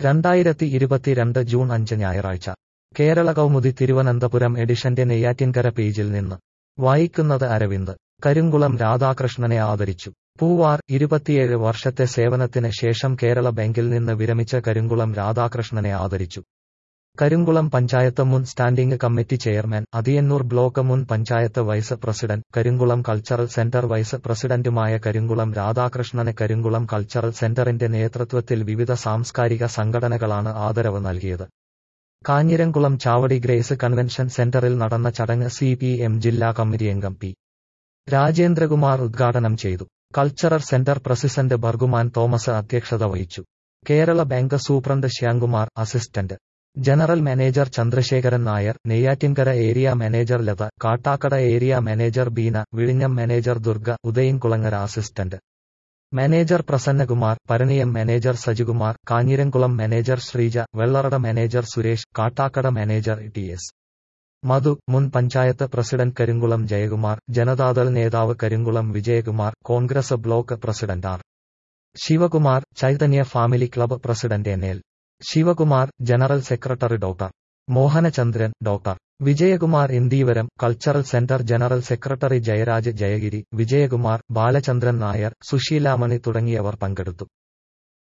2022 June 5 ഞായറാഴ്ച കേരള കൗമുദി തിരുവനന്തപുരം എഡിഷന്റെ നെയ്യാറ്റിൻകര പേജിൽ നിന്ന് വായിക്കുന്നത് അരവിന്ദ്. കരിങ്കുളം രാധാകൃഷ്ണനെ ആദരിച്ചു. പൂവാർ. 27 വർഷത്തെ സേവനത്തിന് ശേഷം കേരള ബാങ്കിൽ നിന്ന് വിരമിച്ച കരിങ്കുളം രാധാകൃഷ്ണനെ ആദരിച്ചു. കരിങ്കുളം പഞ്ചായത്ത് മുൻ standing committee chairman, Athiyannur block മുൻ panchayat vice president, Karinkulam cultural centre vice പ്രസിഡന്റുമായ കരിങ്കുളം രാധാകൃഷ്ണന് കരിങ്കുളം കൾച്ചറൽ സെന്ററിന്റെ നേതൃത്വത്തിൽ വിവിധ സാംസ്കാരിക സംഘടനകളാണ് ആദരവ് നൽകിയത്. കാഞ്ഞിരംകുളം ചാവടി ഗ്രേസ് കൺവെൻഷൻ സെന്ററിൽ നടന്ന ചടങ്ങ് CPM ജില്ലാ കമ്മിറ്റി അംഗം P. രാജേന്ദ്രകുമാർ ഉദ്ഘാടനം ചെയ്തു. കൾച്ചറൽ സെന്റർ പ്രസിഡന്റ് ബർഗുമാൻ തോമസ് അധ്യക്ഷത വഹിച്ചു. Kerala bank superintendent Shyamkumar, assistant general manager Chandrasekharan Nair, Neyyattinkara area manager Latha, Kattakkada area manager Beena, വിഴിഞ്ഞം manager Durga, Udayankulangara assistant manager Prasannakumar, Paraniyam manager Sajikumar, Kanjiramkulam manager Sreeja, Vellarada manager Suresh, Kattakkada manager TS Madhu, മുൻ പഞ്ചായത്ത് പ്രസിഡന്റ് കരിങ്കുളം ജയകുമാർ, ജനതാദൾ നേതാവ് Karinkulam Vijayakumar, Congress block president R. Sivakumar, Chaitanya family club president NL Sivakumar, general secretary doctor Mohanachandran, doctor Vijayakumar Indeevaram, cultural centre general secretary Jayaraj Jayagiri, Vijayakumar, Balachandran Nair, Susheelamani തുടങ്ങിയവർ പങ്കെടുത്തു.